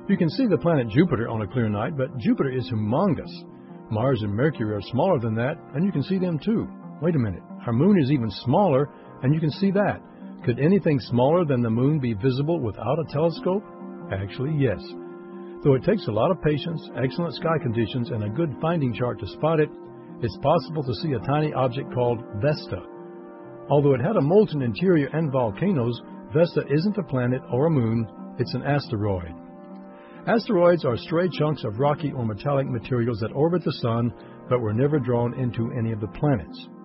You can see the planet Jupiter on a clear night, but Jupiter is humongous. Mars and Mercury are smaller than that, and you can see them too. Wait a minute, our moon is even smaller, and you can see that. Could anything smaller than the moon be visible without a telescope? Actually, yes. Though it takes a lot of patience, excellent sky conditions, and a good finding chart to spot it, it's possible to see a tiny object called Vesta. Although it had a molten interior and volcanoes, Vesta isn't a planet or a moon, it's an asteroid. Asteroids are stray chunks of rocky or metallic materials that orbit the Sun but were never drawn into any of the planets.